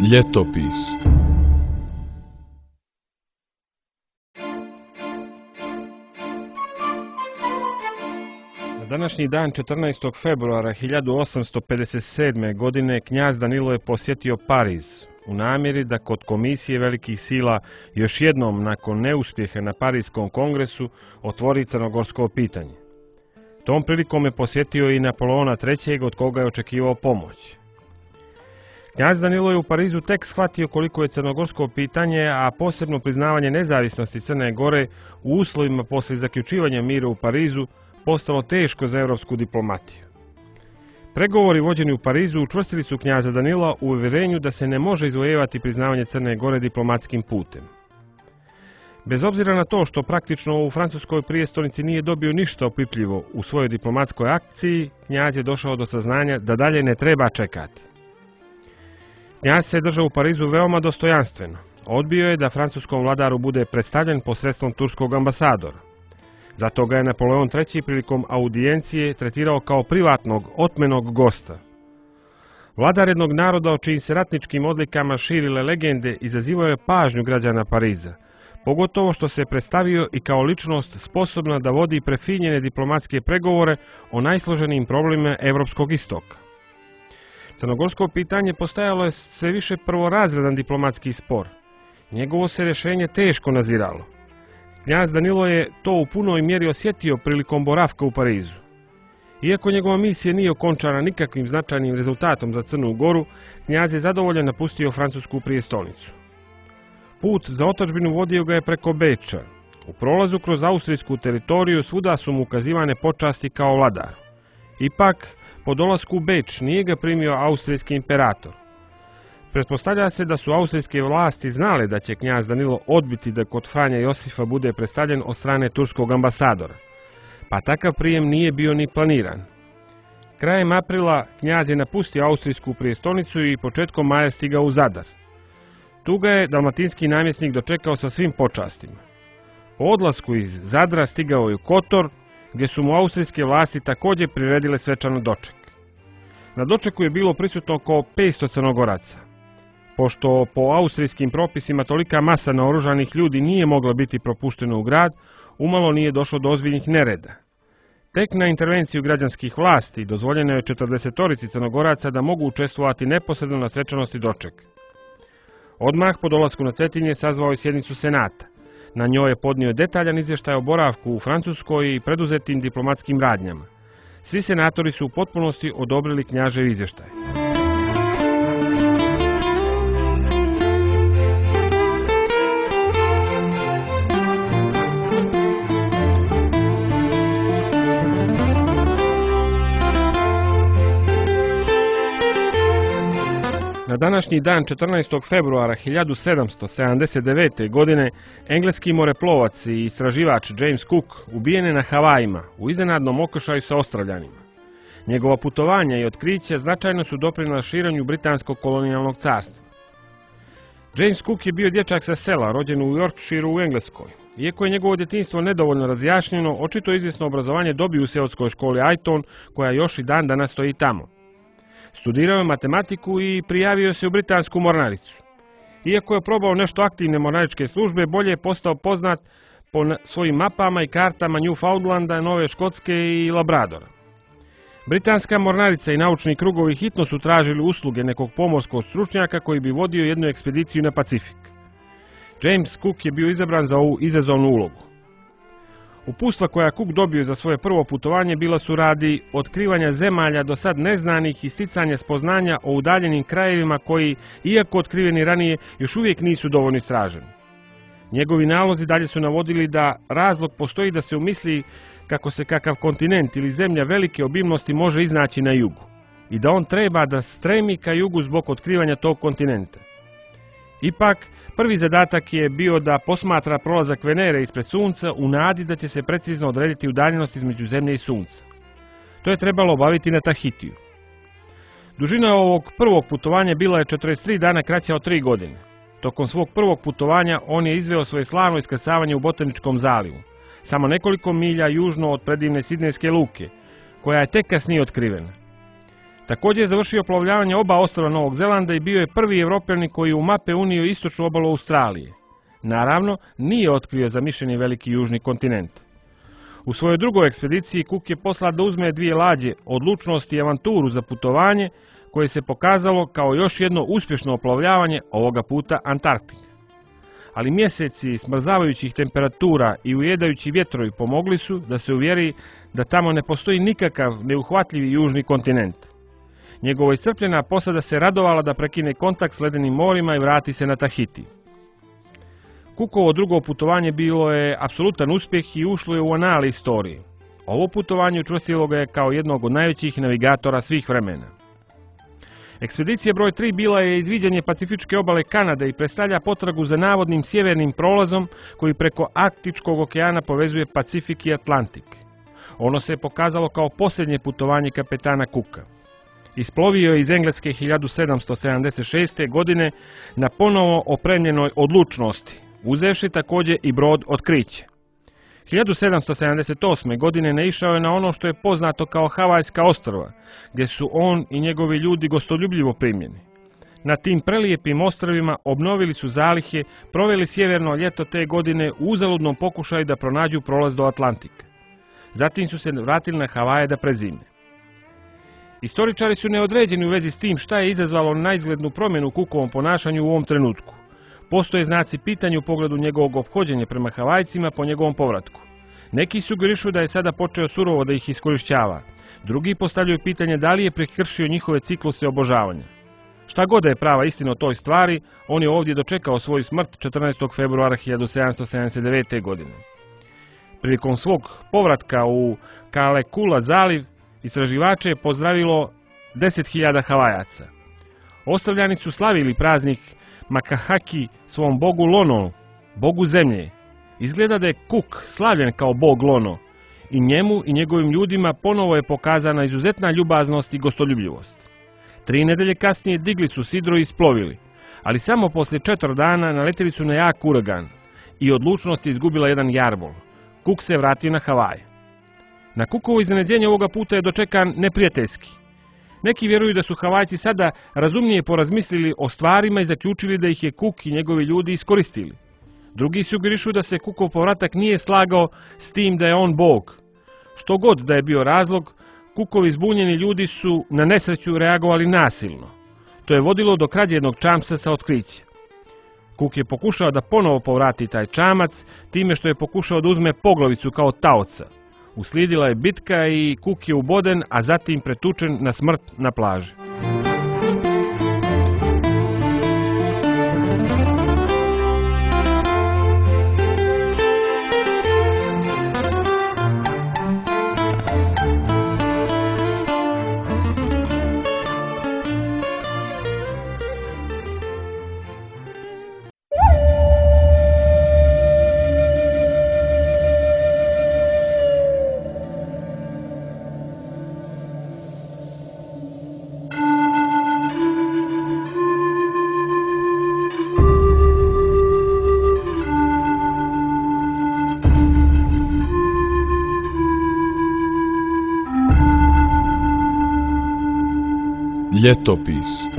Ljetopis. Na današnji dan 14. februara 1857. godine knjaz Danilo je posjetio Pariz u namjeri da kod Komisije velikih sila još jednom nakon neuspjeha na Parijskom kongresu otvori crnogorsko pitanje. Tom prilikom je posjetio i Napoleona III. Od koga je očekivao pomoć. Knjaz Danilo je u Parizu tek shvatio koliko je crnogorsko pitanje, a posebno priznavanje nezavisnosti Crne Gore u uslovima poslije zaključivanja mira u Parizu postalo teško za europsku diplomatiju. Pregovori vođeni u Parizu učvrstili su knjaza Danila u uvjerenju da se ne može izvojevati priznavanje Crne Gore diplomatskim putem. Bez obzira na to što praktično u francuskoj prijestolnici nije dobio ništa opipljivo u svojoj diplomatskoj akciji, knjaz je došao do saznanja da dalje ne treba čekati. Knjaz se držao u Parizu veoma dostojanstveno. Odbio je da francuskom vladaru bude predstavljen posredstvom turskog ambasadora. Zato ga je Napoleon III. Prilikom audijencije tretirao kao privatnog, otmenog gosta. Vladar jednog naroda o čijim se ratničkim odlikama širile legende izazivao je pažnju građana Pariza, pogotovo što se predstavio i kao ličnost sposobna da vodi prefinjene diplomatske pregovore o najsloženijim problemima Evropskog istoka. Crnogorsko pitanje postajalo je sve više prvorazredan diplomatski spor. Njegovo se rješenje teško naziralo. Knjaz Danilo je to u punoj mjeri osjetio prilikom boravka u Parizu. Iako njegova misija nije okončana nikakvim značajnim rezultatom za Crnu Goru, knjaz je zadovoljan napustio francusku prijestolnicu. Put za otadžbinu vodio ga je preko Beča. U prolazu kroz austrijsku teritoriju svuda su mu ukazivane počasti kao vladar. Ipak, po dolasku u Beč nije ga primio austrijski imperator. Pretpostavlja se da su austrijske vlasti znale da će knjaz Danilo odbiti da kod Franje Josifa bude predstavljen od strane turskog ambasadora, pa takav prijem nije bio ni planiran. Krajem aprila knjaz je napustio austrijsku prijestolnicu i početkom maja stigao u Zadar. Tu ga je dalmatinski namjesnik dočekao sa svim počastima. Po odlasku iz Zadra stigao je u Kotor, gdje su mu austrijske vlasti također priredile svečan doček. Na dočeku je bilo prisutno oko 500 Crnogoraca. Pošto po austrijskim propisima tolika masa naoružanih ljudi nije mogla biti propuštena u grad, umalo nije došlo do ozbiljnih nereda. Tek na intervenciju građanskih vlasti dozvoljeno je 40 Crnogoraca da mogu učestvovati neposredno na svečanosti doček. Odmah po dolasku na Cetinje sazvao je sjednicu Senata. Na njoj je podnio detaljan izvještaj o boravku u Francuskoj i preduzetim diplomatskim radnjama. Svi senatori su u potpunosti odobrili knjažev izvještaj. Na današnji dan 14. februara 1779. godine engleski moreplovac i istraživač James Cook ubijen je na Havajima u iznenadnom okršaju sa Australjanima. Njegova putovanja i otkrića značajno su doprinijela širenju britanskog kolonijalnog carstva. James Cook je bio dječak sa sela, rođen u Yorkshireu u Engleskoj. Iako je njegovo djetinjstvo nedovoljno razjašnjeno, očito izvjesno obrazovanje dobio u seoskoj školi Aiton, koja još i dan danas stoji tamo. Studirao je matematiku i prijavio se u britansku mornaricu. Iako je probao nešto aktivne mornaričke službe, bolje je postao poznat po svojim mapama i kartama Newfoundlanda, Nove Škotske i Labradora. Britanska mornarica i naučni krugovi hitno su tražili usluge nekog pomorskog stručnjaka koji bi vodio jednu ekspediciju na Pacifik. James Cook je bio izabran za ovu izazovnu ulogu. Uputstva koja Cook dobio za svoje prvo putovanje bila su radi otkrivanja zemalja do sad neznanih i sticanja spoznanja o udaljenim krajevima koji, iako otkriveni ranije, još uvijek nisu dovoljno istraženi. Njegovi nalozi dalje su navodili da razlog postoji da se umisli kako se kakav kontinent ili zemlja velike obimnosti može iznaći na jugu i da on treba da stremi ka jugu zbog otkrivanja tog kontinenta. Ipak, prvi zadatak je bio da posmatra prolazak Venere ispred Sunca u nadi da će se precizno odrediti udaljenost između Zemlje i Sunca. To je trebalo obaviti na Tahitiju. Dužina ovog prvog putovanja bila je 43 dana kraća od 3 godine. Tokom svog prvog putovanja on je izveo svoje slavno iskrcavanje u Botaničkom zalivu, samo nekoliko milja južno od predivne Sidnejske luke, koja je tek kasnije otkrivena. Također je završio plovljavanje oba ostrva Novog Zelanda i bio je prvi Evropljanin koji je u mape unio istočnu obalu Australije. Naravno, nije otkrio zamišljeni veliki južni kontinent. U svojoj drugoj ekspediciji Cook je poslao da uzme 2 lađe, odlučnost i avanturu za putovanje, koje se pokazalo kao još jedno uspješno oplovljavanje, ovoga puta Antarktike. Ali mjeseci smrzavajućih temperatura i ujedajući vjetrovi pomogli su da se uvjeri da tamo ne postoji nikakav neuhvatljivi južni kontinent. Njegova iscrpljena posada se radovala da prekine kontakt s ledenim morima i vrati se na Tahiti. Cookovo drugo putovanje bilo je apsolutan uspjeh i ušlo je u anale istorije. Ovo putovanje učvrstilo ga je kao jednog od najvećih navigatora svih vremena. Ekspedicija broj 3 bila je izviđanje Pacifičke obale Kanade i predstavlja potragu za navodnim sjevernim prolazom koji preko Arktičkog okeana povezuje Pacifik i Atlantik. Ono se je pokazalo kao posljednje putovanje kapetana Cooka. Isplovio je iz Engleske 1776. godine na ponovo opremljenoj odlučnosti, uzevši također i brod Otkriće. 1778. godine naišao je na ono što je poznato kao Havajska ostrva, gdje su on i njegovi ljudi gostoljubljivo primljeni. Na tim prelijepim ostrvima obnovili su zalihe, proveli sjeverno ljeto te godine u uzaludnom pokušaju da pronađu prolaz do Atlantika. Zatim su se vratili na Havaje da prezime. Istoričari su neodređeni u vezi s tim šta je izazvalo naizglednu promjenu u Cookovom ponašanju u ovom trenutku. Postoje znaci pitanja u pogledu njegovog ophođenja prema Havajcima po njegovom povratku. Neki sugerišu da je sada počeo surovo da ih iskorišćava. Drugi postavljaju pitanje da li je prekršio njihove cikluse obožavanja. Šta god da je prava istina o toj stvari, on je ovdje dočekao svoju smrt 14. februara 1779. godine. Prilikom svog povratka u Kalekula zaliv, istraživače je pozdravilo 10.000 Havajaca. Ostavljani su slavili praznik Makahaki svom bogu Lono, bogu zemlje. Izgleda da je Cook slavljen kao bog Lono i njemu i njegovim ljudima ponovo je pokazana izuzetna ljubaznost i gostoljubljivost. 3 nedelje kasnije digli su sidro i isplovili, ali samo poslije 4 dana naletili su na jak uragan i odlučnost je izgubila jedan jarbol. Cook se vratio na Havaje. Na Cookovo iznenađenje ovoga puta je dočekan neprijateljski. Neki vjeruju da su Havajci sada razumnije porazmislili o stvarima i zaključili da ih je Cook i njegovi ljudi iskoristili. Drugi sugerišu da se Cookov povratak nije slagao s tim da je on bog. Što god da je bio razlog, Cookovi zbunjeni ljudi su na nesreću reagovali nasilno. To je vodilo do krađe jednog čamca sa Otkrića. Cook je pokušao da ponovo povrati taj čamac time što je pokušao da uzme poglavicu kao taoca. Uslijedila je bitka i Cook je uboden, a zatim pretučen na smrt na plaži. Ljetopis